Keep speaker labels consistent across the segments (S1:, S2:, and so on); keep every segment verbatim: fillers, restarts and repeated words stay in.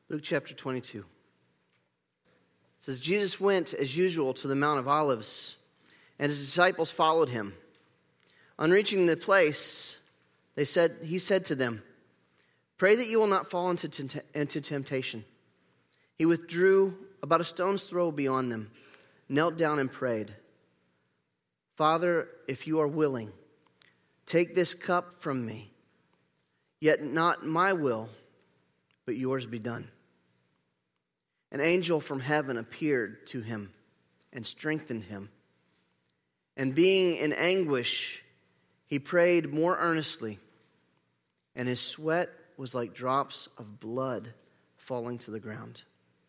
S1: Luke chapter twenty-two. It says, Jesus went as usual to the Mount of Olives, and his disciples followed him. On reaching the place, they said, he said to them, "Pray that you will not fall into, t- into temptation." He withdrew about a stone's throw beyond them, knelt down and prayed, "Father, if you are willing, take this cup from me. Yet not my will, but yours be done." An angel from heaven appeared to him and strengthened him. And being in anguish, he prayed more earnestly, and his sweat was like drops of blood falling to the ground.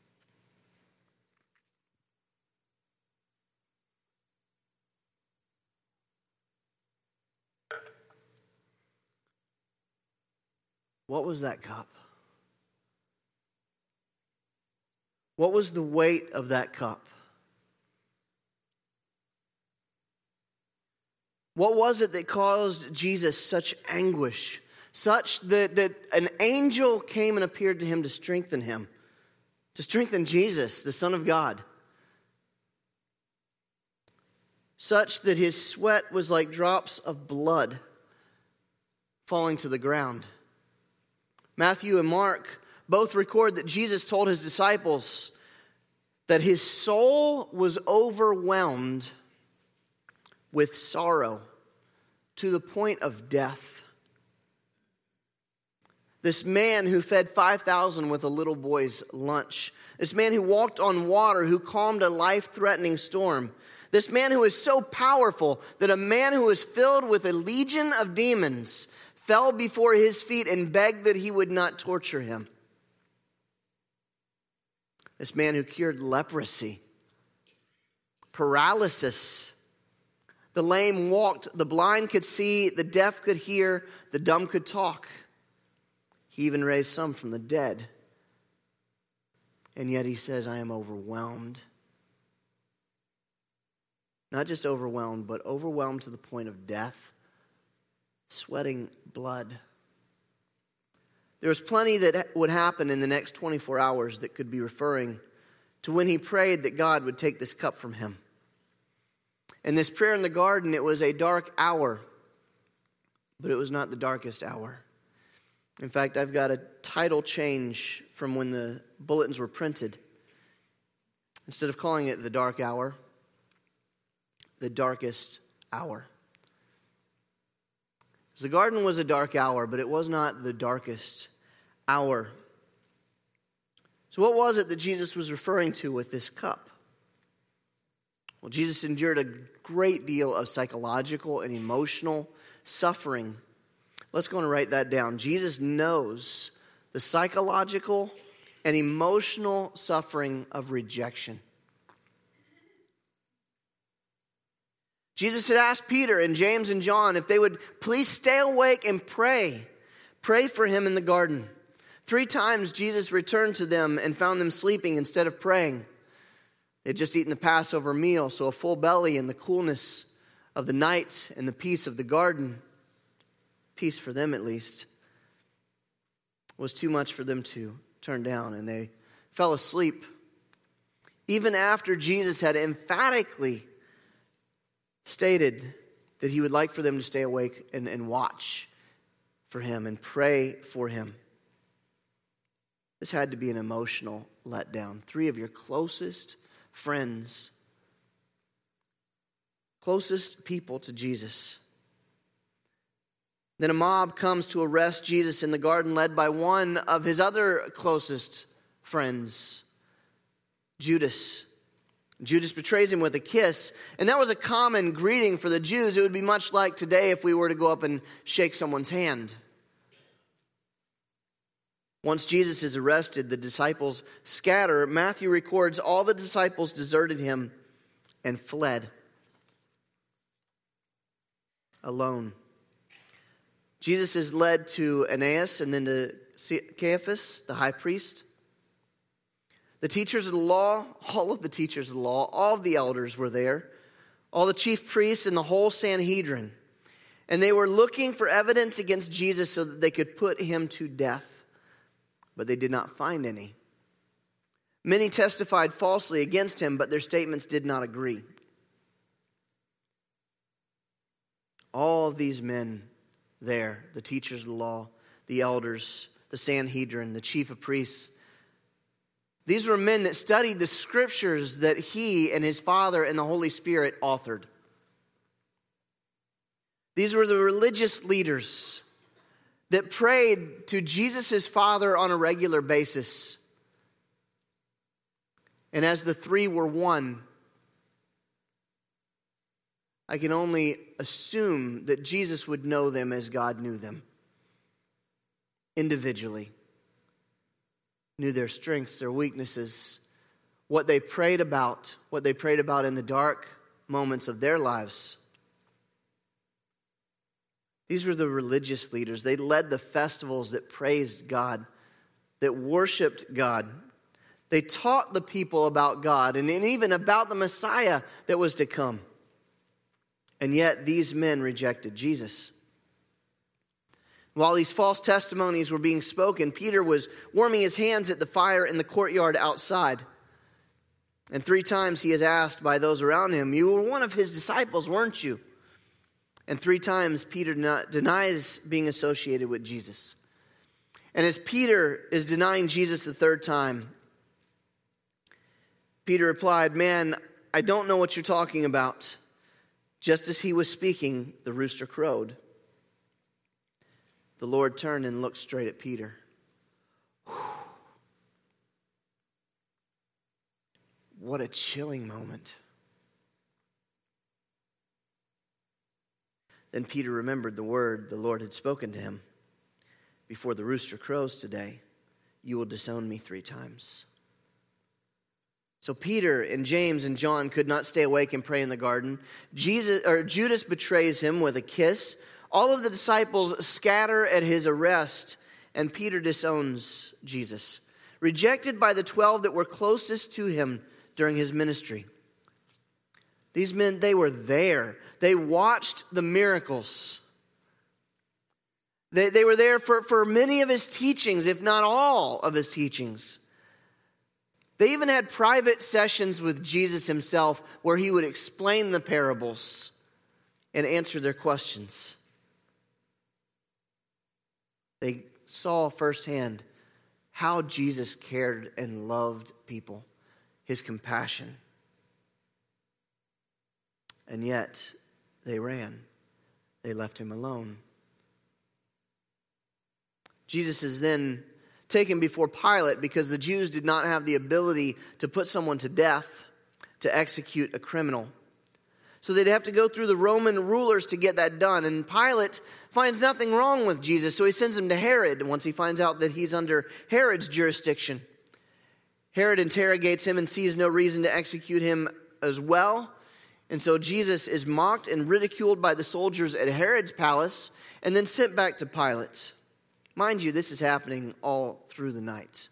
S1: What was that cup? What was the weight of that cup? What was it that caused Jesus such anguish? Such that, that an angel came and appeared to him to strengthen him. To strengthen Jesus, the Son of God. Such that his sweat was like drops of blood falling to the ground. Matthew and Mark both record that Jesus told his disciples that his soul was overwhelmed with sorrow to the point of death. This man who fed five thousand with a little boy's lunch. This man who walked on water, who calmed a life-threatening storm. This man who is so powerful that a man who is filled with a legion of demons fell before his feet and begged that he would not torture him. This man who cured leprosy, paralysis. The lame walked, the blind could see, the deaf could hear, the dumb could talk. He even raised some from the dead. And yet he says, "I am overwhelmed." Not just overwhelmed, but overwhelmed to the point of death, sweating blood. There was plenty that would happen in the next twenty-four hours that could be referring to when he prayed that God would take this cup from him. In this prayer in the garden, it was a dark hour, but it was not the darkest hour. In fact, I've got a title change from when the bulletins were printed. Instead of calling it the dark hour, the darkest hour. The garden was a dark hour, but it was not the darkest hour. So what was it that Jesus was referring to with this cup? Well, Jesus endured a great deal of psychological and emotional suffering. Let's go and write that down. Jesus knows the psychological and emotional suffering of rejection. Jesus had asked Peter and James and John if they would please stay awake and pray. Pray for him in the garden. Three times Jesus returned to them and found them sleeping instead of praying. They had just eaten the Passover meal, so a full belly in the coolness of the night and the peace of the garden, peace for them at least, was too much for them to turn down, and they fell asleep. Even after Jesus had emphatically stated that he would like for them to stay awake and, and watch for him and pray for him. This had to be an emotional letdown. Three of your closest friends, closest people to Jesus. Then a mob comes to arrest Jesus in the garden, led by one of his other closest friends, Judas. Judas betrays him with a kiss, and that was a common greeting for the Jews. It would be much like today if we were to go up and shake someone's hand. Once Jesus is arrested, the disciples scatter. Matthew records all the disciples deserted him and fled alone. Jesus is led to Annas and then to Caiaphas, the high priest. The teachers of the law, all of the teachers of the law, all of the elders were there. All the chief priests and the whole Sanhedrin. And they were looking for evidence against Jesus so that they could put him to death. But they did not find any. Many testified falsely against him, but their statements did not agree. All of these men there, the teachers of the law, the elders, the Sanhedrin, the chief of priests, these were men that studied the scriptures that he and his Father and the Holy Spirit authored. These were the religious leaders that prayed to Jesus' Father on a regular basis. And as the three were one, I can only assume that Jesus would know them as God knew them. Individually. Knew their strengths, their weaknesses, what they prayed about, what they prayed about in the dark moments of their lives. These were the religious leaders. They led the festivals that praised God, that worshiped God. They taught the people about God and even about the Messiah that was to come. And yet these men rejected Jesus. While these false testimonies were being spoken, Peter was warming his hands at the fire in the courtyard outside. And three times he is asked by those around him, "You were one of his disciples, weren't you?" And three times Peter denies being associated with Jesus. And as Peter is denying Jesus the third time, Peter replied, "Man, I don't know what you're talking about." Just as he was speaking, the rooster crowed. The Lord turned and looked straight at Peter. Whew. What a chilling moment. Then Peter remembered the word the Lord had spoken to him. "Before the rooster crows today, you will disown me three times." So Peter and James and John could not stay awake and pray in the garden. Jesus or Judas betrays him with a kiss. All of the disciples scatter at his arrest, and Peter disowns Jesus, rejected by the twelve that were closest to him during his ministry. These men, they were there. They watched the miracles. They, they were there for, for many of his teachings, if not all of his teachings. They even had private sessions with Jesus himself where he would explain the parables and answer their questions. They saw firsthand how Jesus cared and loved people, his compassion. And yet, they ran. They left him alone. Jesus is then taken before Pilate because the Jews did not have the ability to put someone to death, to execute a criminal. So they'd have to go through the Roman rulers to get that done. And Pilate finds nothing wrong with Jesus, so he sends him to Herod once he finds out that he's under Herod's jurisdiction. Herod interrogates him and sees no reason to execute him as well. And so Jesus is mocked and ridiculed by the soldiers at Herod's palace and then sent back to Pilate. Mind you, this is happening all through the night.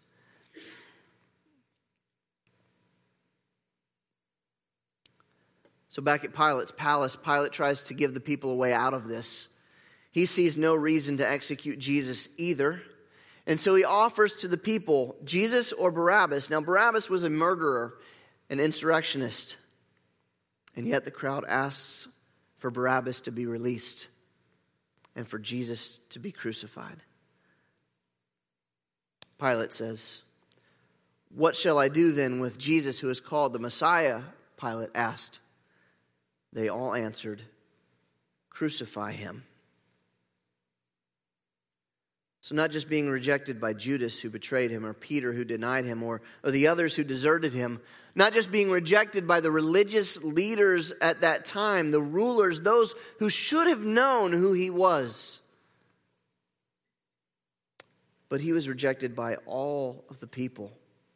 S1: So back at Pilate's palace, Pilate tries to give the people a way out of this. He sees no reason to execute Jesus either. And so he offers to the people Jesus or Barabbas. Now Barabbas was a murderer, an insurrectionist. And yet the crowd asks for Barabbas to be released and for Jesus to be crucified. Pilate says, "What shall I do then with Jesus who is called the Messiah?" Pilate asked. They all answered, "Crucify him." So not just being rejected by Judas who betrayed him, or Peter who denied him, or, or the others who deserted him, not just being rejected by the religious leaders at that time, the rulers, those who should have known who he was, but he was rejected by all of the people.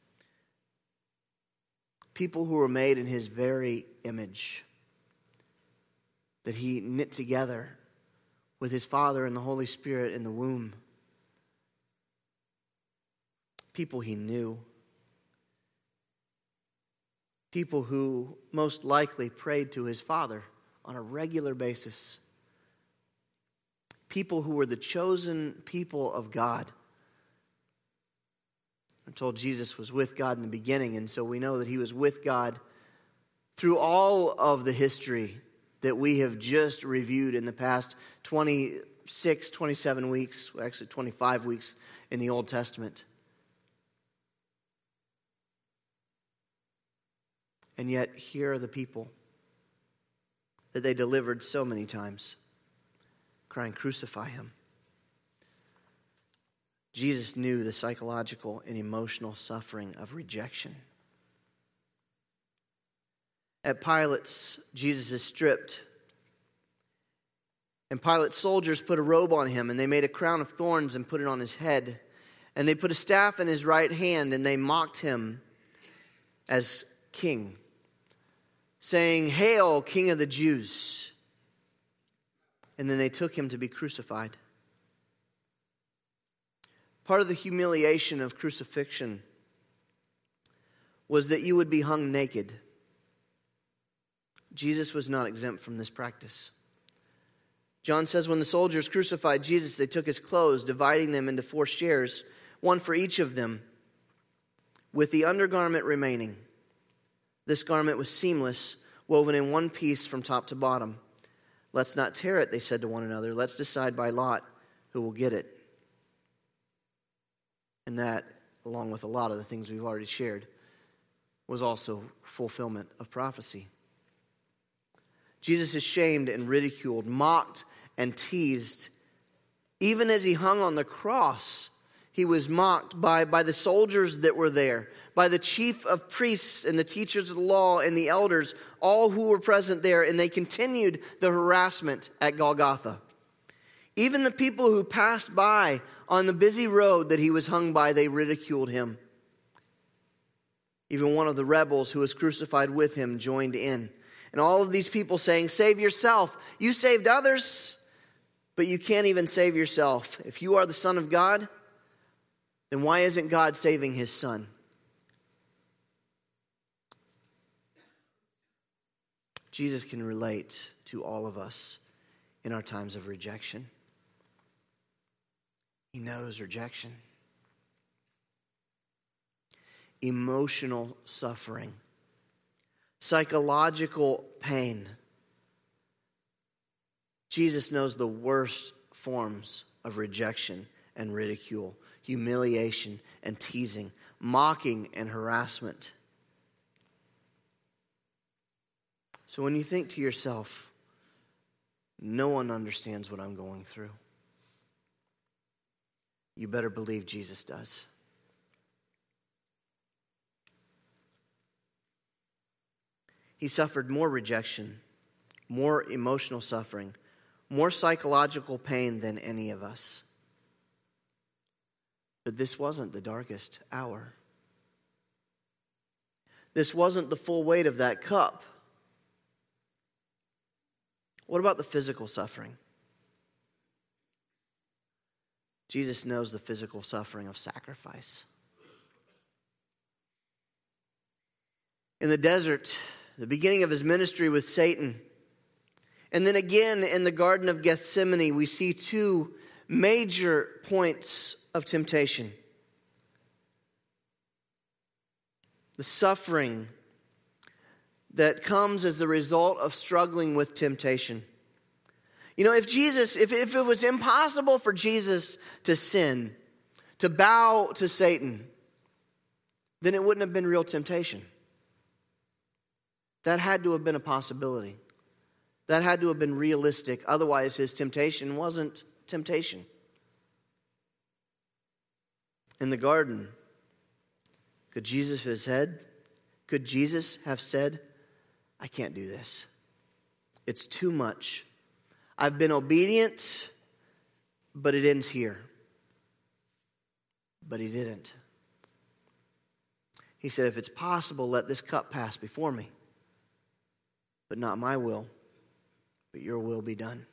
S1: People who were made in his very image, that he knit together with his Father and the Holy Spirit in the womb. People he knew. People who most likely prayed to his Father on a regular basis. People who were the chosen people of God. We're told Jesus was with God in the beginning, and so we know that he was with God through all of the history that we have just reviewed in the past twenty-six, twenty-seven weeks, actually twenty-five weeks in the Old Testament. And yet, here are the people that they delivered so many times, crying, "Crucify him." Jesus knew the psychological and emotional suffering of rejection. At Pilate's, Jesus is stripped. And Pilate's soldiers put a robe on him, and they made a crown of thorns and put it on his head. And they put a staff in his right hand, and they mocked him as king, saying, "Hail, King of the Jews." And then they took him to be crucified. Part of the humiliation of crucifixion was that you would be hung naked. Jesus was not exempt from this practice. John says when the soldiers crucified Jesus, they took his clothes, dividing them into four shares, one for each of them, with the undergarment remaining. This garment was seamless, woven in one piece from top to bottom. "Let's not tear it," they said to one another. "Let's decide by lot who will get it." And that, along with a lot of the things we've already shared, was also fulfillment of prophecy. Jesus is shamed and ridiculed, mocked and teased. Even as he hung on the cross, he was mocked by, by the soldiers that were there, by the chief of priests and the teachers of the law and the elders, all who were present there, and they continued the harassment at Golgotha. Even the people who passed by on the busy road that he was hung by, they ridiculed him. Even one of the rebels who was crucified with him joined in. And all of these people saying, "Save yourself. You saved others, but you can't even save yourself. If you are the Son of God, then why isn't God saving his Son?" Jesus can relate to all of us in our times of rejection. He knows rejection. Emotional suffering. Psychological pain. Jesus knows the worst forms of rejection and ridicule, humiliation and teasing, mocking and harassment. So when you think to yourself, "No one understands what I'm going through," you better believe Jesus does. He suffered more rejection, more emotional suffering, more psychological pain than any of us. But this wasn't the darkest hour. This wasn't the full weight of that cup. What about the physical suffering? Jesus knows the physical suffering of sacrifice. In the desert, the beginning of his ministry with Satan, and then again in the Garden of Gethsemane, we see two major points of temptation. The suffering that comes as the result of struggling with temptation. You know, if Jesus, if, if it was impossible for Jesus to sin, to bow to Satan, then it wouldn't have been real temptation. That had to have been a possibility. That had to have been realistic. Otherwise, his temptation wasn't temptation. In the garden, could Jesus have said, could Jesus have said, "I can't do this. It's too much. I've been obedient, but it ends here." But he didn't. He said, "If it's possible, let this cup pass before me. But not my will, but your will be done."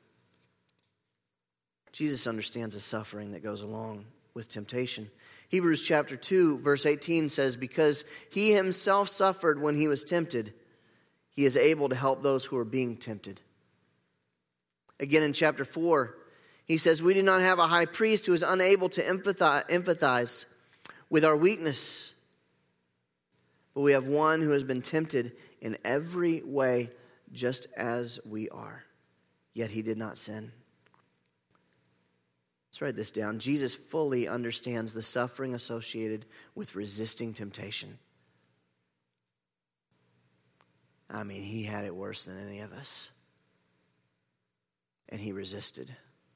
S1: Jesus understands the suffering that goes along with temptation. Hebrews chapter two, verse eighteen says, "Because he himself suffered when he was tempted, he is able to help those who are being tempted." Again in chapter four, he says, "We do not have a high priest who is unable to empathize with our weakness. But we have one who has been tempted in every way just as we are, yet he did not sin. Let's write this down. Jesus fully understands the suffering associated with resisting temptation. I mean, he had it worse than any of us. And he resisted.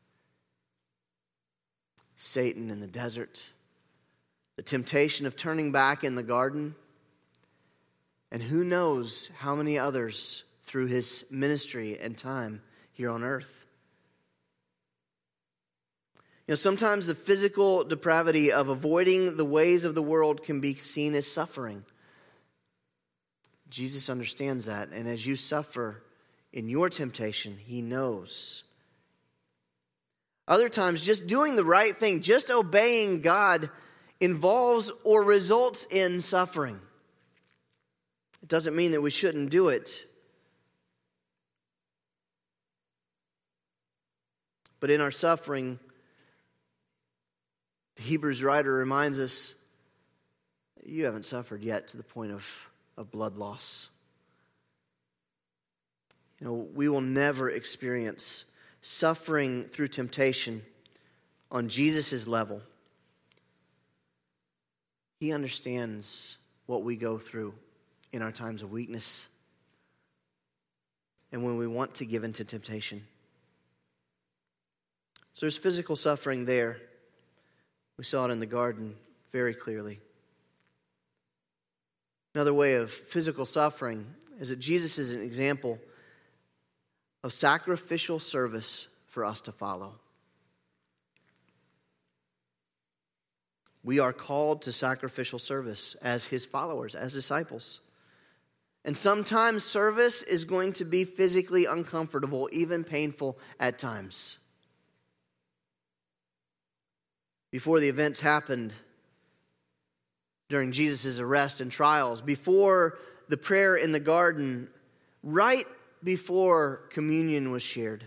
S1: Satan in the desert, the temptation of turning back in the garden, and who knows how many others through his ministry and time here on earth. You know, sometimes the physical depravity of avoiding the ways of the world can be seen as suffering. Jesus understands that, and as you suffer in your temptation, he knows. Other times, just doing the right thing, just obeying God involves or results in suffering. It doesn't mean that we shouldn't do it. But in our suffering, the Hebrews writer reminds us, you haven't suffered yet to the point of, of blood loss. You know, we will never experience suffering through temptation on Jesus' level. He understands what we go through in our times of weakness and when we want to give into temptation. So there's physical suffering there. We saw it in the garden very clearly. Another way of physical suffering is that Jesus is an example of sacrificial service for us to follow. We are called to sacrificial service as his followers, as disciples. And sometimes service is going to be physically uncomfortable, even painful at times. Before the events happened during Jesus' arrest and trials, before the prayer in the garden, right before communion was shared,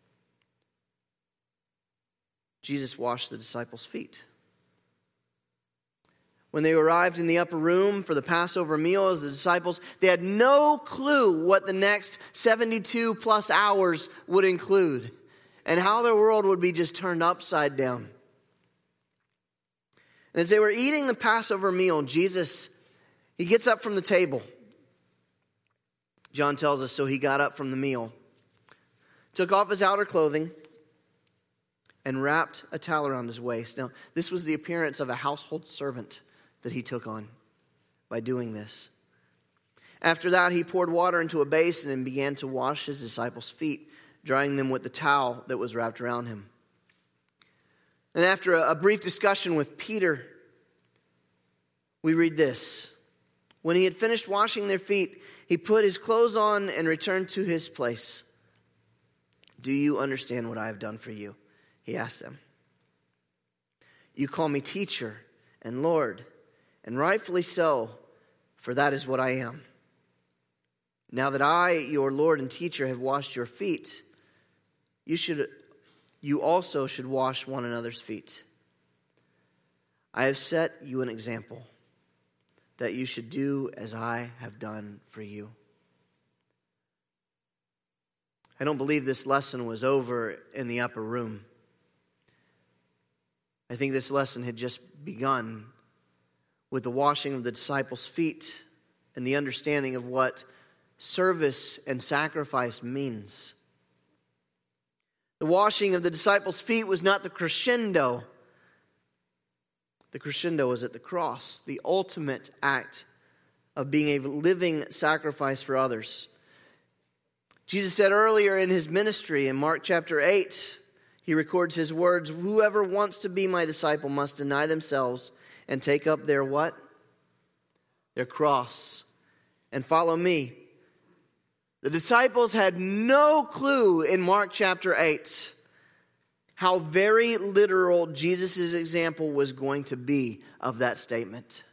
S1: Jesus washed the disciples' feet. When they arrived in the upper room for the Passover meal as the disciples, they had no clue what the next seventy-two plus hours would include and how their world would be just turned upside down. And as they were eating the Passover meal, Jesus, he gets up from the table. John tells us, so he got up from the meal, took off his outer clothing, and wrapped a towel around his waist. Now, this was the appearance of a household servant that he took on by doing this. After that, he poured water into a basin and began to wash his disciples' feet, drying them with the towel that was wrapped around him. And after a brief discussion with Peter, we read this. When he had finished washing their feet, he put his clothes on and returned to his place. Do you understand what I have done for you? He asked them. You call me teacher and Lord, and rightfully so, for that is what I am. Now that I, your Lord and teacher, have washed your feet, you should, you also should wash one another's feet. I have set you an example, that you should do as I have done for you. I don't believe this lesson was over in the upper room. I think this lesson had just begun with the washing of the disciples' feet and the understanding of what service and sacrifice means. The washing of the disciples' feet was not the crescendo. The crescendo was at the cross, the ultimate act of being a living sacrifice for others. Jesus said earlier in his ministry in Mark chapter eight, he records his words, whoever wants to be my disciple must deny themselves and take up their what? Their cross and follow me. The disciples had no clue in Mark chapter eight how very literal Jesus' example was going to be of that statement.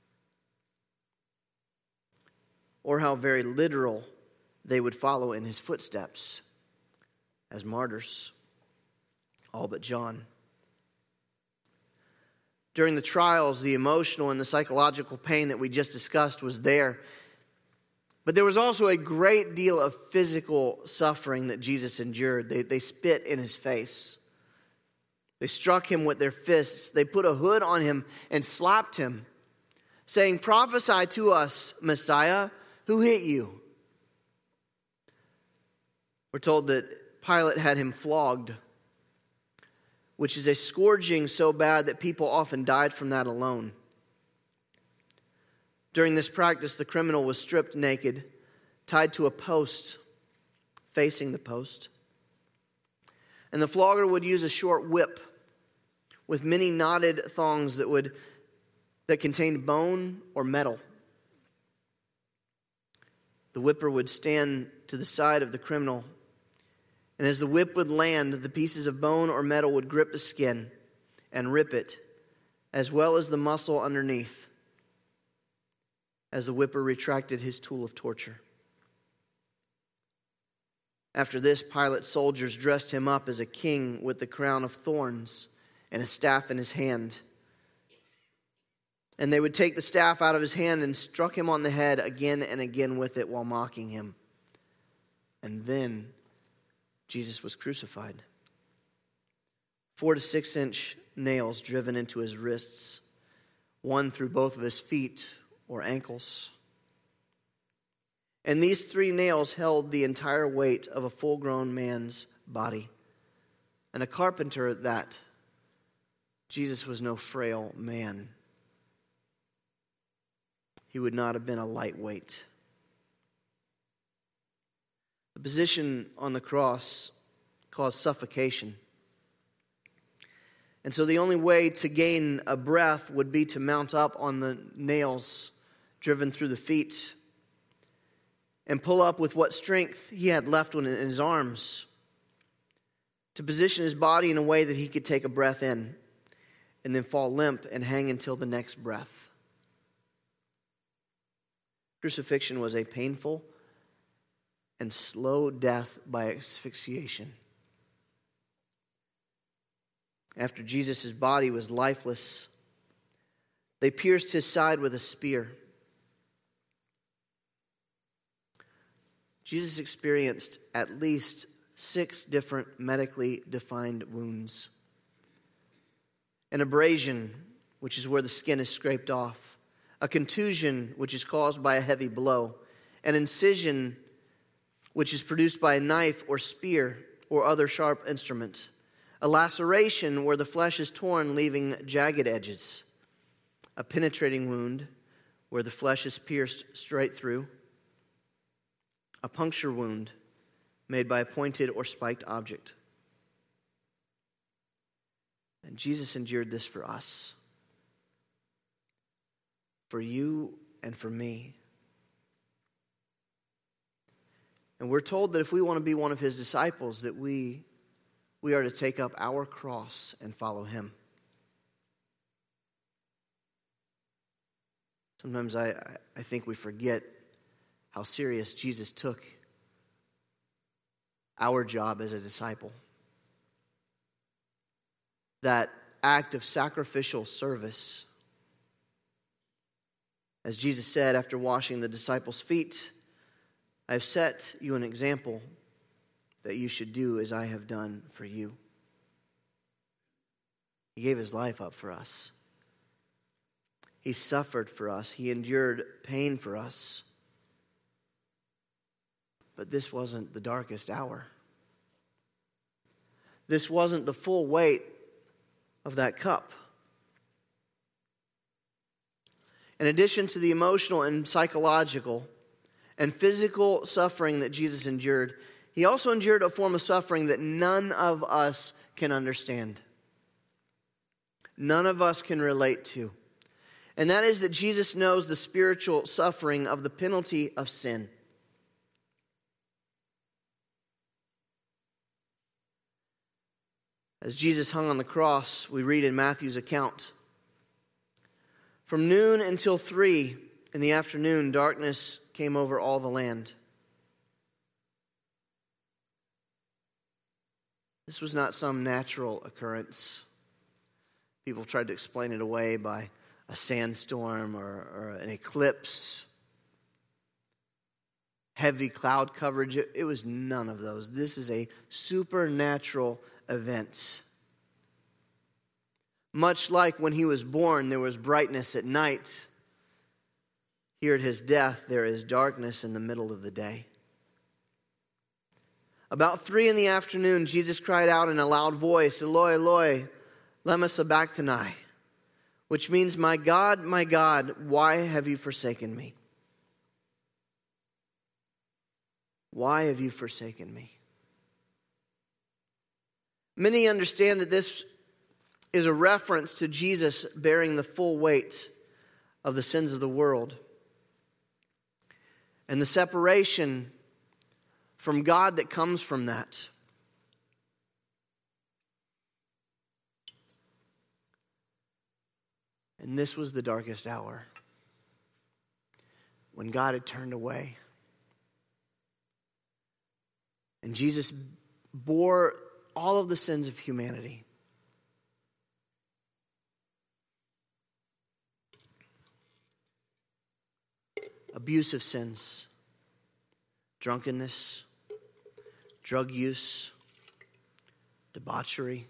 S1: Or how very literal they would follow in his footsteps as martyrs. All but John. During the trials, the emotional and the psychological pain that we just discussed was there. But there was also a great deal of physical suffering that Jesus endured. They, they spit in his face. They struck him with their fists. They put a hood on him and slapped him, saying, "Prophesy to us, Messiah, who hit you?" We're told that Pilate had him flogged, which is a scourging so bad that people often died from that alone. During this practice, the criminal was stripped naked, tied to a post, facing the post. And the flogger would use a short whip with many knotted thongs that would that contained bone or metal. The whipper would stand to the side of the criminal, and as the whip would land, the pieces of bone or metal would grip the skin and rip it, as well as the muscle underneath, as the whipper retracted his tool of torture. After this, Pilate's soldiers dressed him up as a king with the crown of thorns and a staff in his hand. And they would take the staff out of his hand and struck him on the head again and again with it while mocking him. And then Jesus was crucified. Four to six inch nails driven into his wrists, one through both of his feet or ankles. And these three nails held the entire weight of a full-grown man's body. And a carpenter at that. Jesus was no frail man. He would not have been a lightweight. The position on the cross caused suffocation. And so the only way to gain a breath would be to mount up on the nails driven through the feet and pull up with what strength he had left in his arms to position his body in a way that he could take a breath in and then fall limp and hang until the next breath. Crucifixion was a painful and slow death by asphyxiation. After Jesus' body was lifeless, they pierced his side with a spear. Jesus experienced at least six different medically defined wounds. An abrasion, which is where the skin is scraped off. A contusion, which is caused by a heavy blow. An incision, which is produced by a knife or spear or other sharp instrument. A laceration, where the flesh is torn, leaving jagged edges. A penetrating wound, where the flesh is pierced straight through. A puncture wound, made by a pointed or spiked object. And Jesus endured this for us. For you and for me. And we're told that if we want to be one of his disciples, that we, we are to take up our cross and follow him. Sometimes I, I think we forget how serious Jesus took our job as a disciple. That act of sacrificial service. As Jesus said after washing the disciples' feet, I have set you an example that you should do as I have done for you. He gave his life up for us. He suffered for us. He endured pain for us. But this wasn't the darkest hour. This wasn't the full weight of that cup. In addition to the emotional and psychological and physical suffering that Jesus endured, he also endured a form of suffering that none of us can understand. None of us can relate to. And that is that Jesus knows the spiritual suffering of the penalty of sin. As Jesus hung on the cross, we read in Matthew's account, from noon until three in the afternoon, darkness came over all the land. This was not some natural occurrence. People tried to explain it away by a sandstorm or, or an eclipse, heavy cloud coverage. It, it was none of those. This is a supernatural event. Much like when he was born, there was brightness at night. Here at his death, there is darkness in the middle of the day. About three in the afternoon, Jesus cried out in a loud voice, Eloi, Eloi, lema sabachthani, which means, my God, my God, why have you forsaken me? Why have you forsaken me? Many understand that this is a reference to Jesus bearing the full weight of the sins of the world and the separation from God that comes from that. And this was the darkest hour when God had turned away. And Jesus bore all of the sins of humanity. Abusive sins, drunkenness, drug use, debauchery,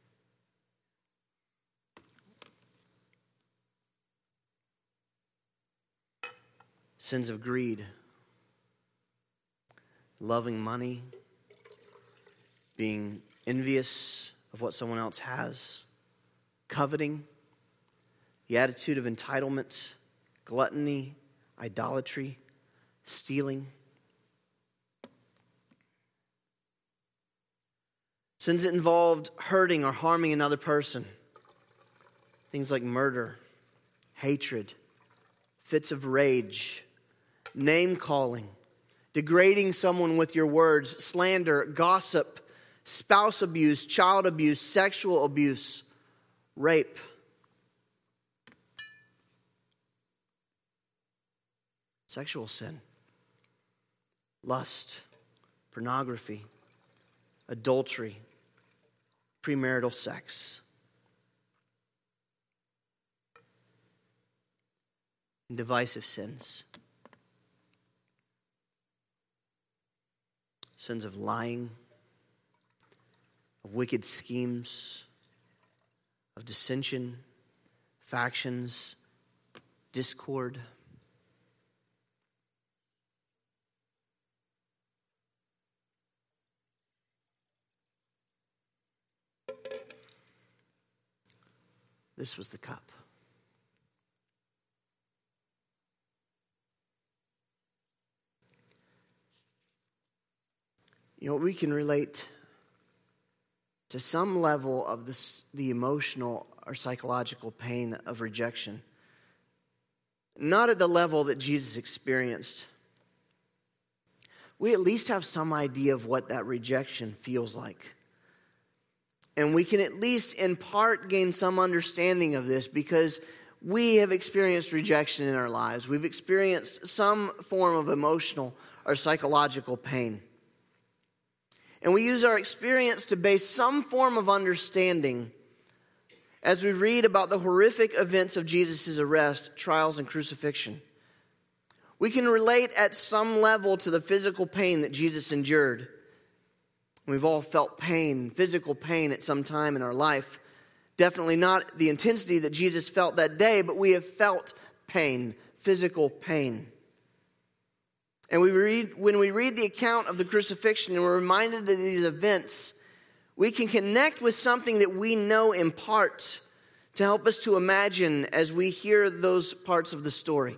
S1: sins of greed, loving money, being envious of what someone else has, coveting, the attitude of entitlement, gluttony, idolatry, stealing. Sins that involved hurting or harming another person. Things like murder, hatred, fits of rage, name-calling, degrading someone with your words, slander, gossip, spouse abuse, child abuse, sexual abuse, rape. Sexual sin, lust, pornography, adultery, premarital sex, and divisive sins. Sins of lying, of wicked schemes, of dissension, factions, discord. This was the cup. You know, we can relate to some level of this, the emotional or psychological pain of rejection. Not at the level that Jesus experienced. We at least have some idea of what that rejection feels like. And we can at least in part gain some understanding of this because we have experienced rejection in our lives. We've experienced some form of emotional or psychological pain. And we use our experience to base some form of understanding as we read about the horrific events of Jesus' arrest, trials, and crucifixion. We can relate at some level to the physical pain that Jesus endured. We've all felt pain, physical pain at some time in our life. Definitely not the intensity that Jesus felt that day, but we have felt pain, physical pain. And we read, when we read the account of the crucifixion and we're reminded of these events, we can connect with something that we know in part to help us to imagine as we hear those parts of the story.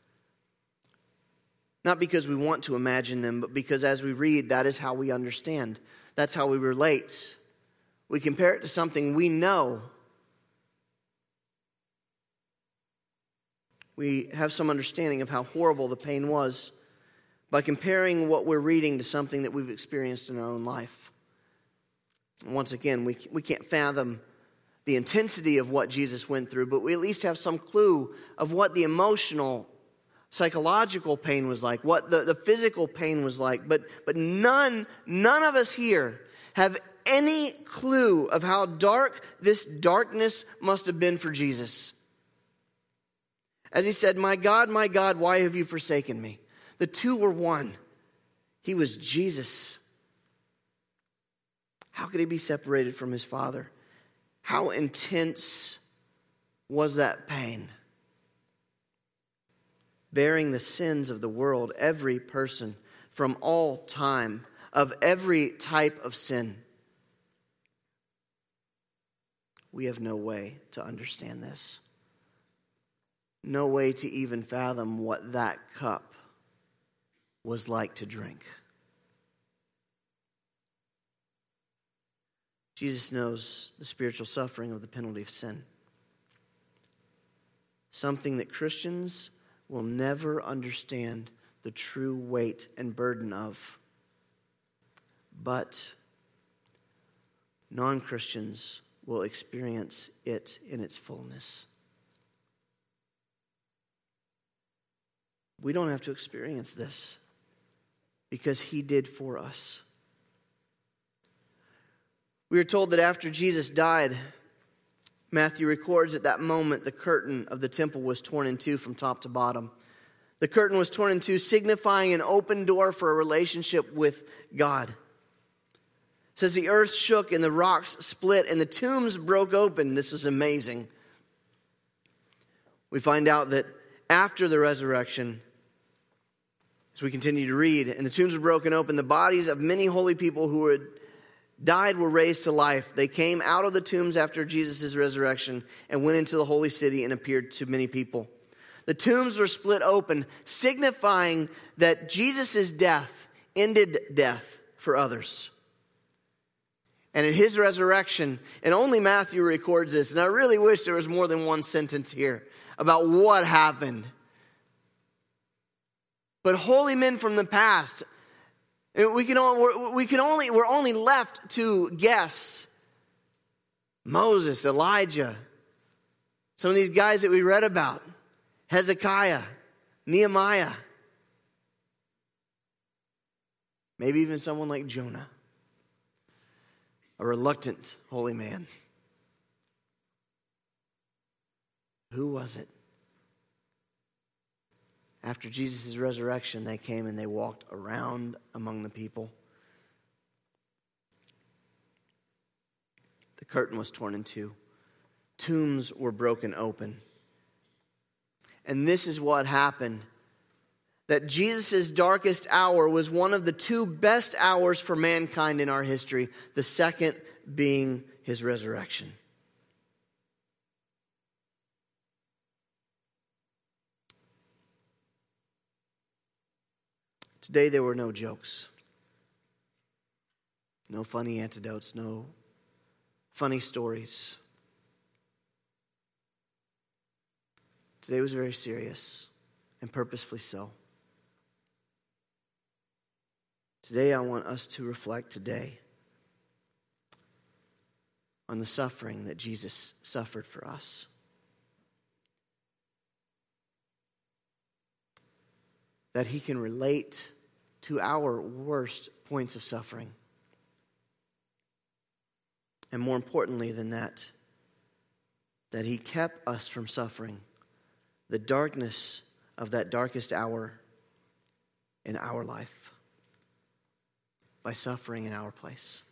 S1: Not because we want to imagine them, but because as we read, that is how we understand. That's how we relate. We compare it to something we know. We have some understanding of how horrible the pain was by comparing what we're reading to something that we've experienced in our own life. And once again, we, we can't fathom the intensity of what Jesus went through, but we at least have some clue of what the emotional, psychological pain was like, what the, the physical pain was like. But but none, none of us here have any clue of how dark this darkness must have been for Jesus. As he said, "My God, my God, why have you forsaken me?" The two were one. He was Jesus. How could he be separated from his Father? How intense was that pain? Bearing the sins of the world, every person from all time, of every type of sin. We have no way to understand this. No way to even fathom what that cup was like to drink. Jesus knows the spiritual suffering of the penalty of sin. Something that Christians will never understand the true weight and burden of. But non-Christians will experience it in its fullness. We don't have to experience this because he did for us. We are told that after Jesus died, Matthew records at that moment the curtain of the temple was torn in two from top to bottom. The curtain was torn in two, signifying an open door for a relationship with God. It says the earth shook and the rocks split and the tombs broke open. This is amazing. We find out that after the resurrection, as we continue to read, and the tombs were broken open, the bodies of many holy people who had died were raised to life. They came out of the tombs after Jesus' resurrection and went into the holy city and appeared to many people. The tombs were split open, signifying that Jesus' death ended death for others. And at his resurrection, and only Matthew records this, and I really wish there was more than one sentence here about what happened. But holy men from the past, we can only, we can only, we're only left to guess. Moses, Elijah, some of these guys that we read about, Hezekiah, Nehemiah, maybe even someone like Jonah, a reluctant holy man. Who was it? After Jesus' resurrection, they came and they walked around among the people. The curtain was torn in two. Tombs were broken open. And this is what happened. That Jesus' darkest hour was one of the two best hours for mankind in our history. The second being his resurrection. Today there were no jokes, no funny anecdotes, no funny stories. Today was very serious and purposefully so. Today I want us to reflect today on the suffering that Jesus suffered for us. That he can relate to our worst points of suffering. And more importantly than that, that he kept us from suffering the darkness of that darkest hour in our life by suffering in our place.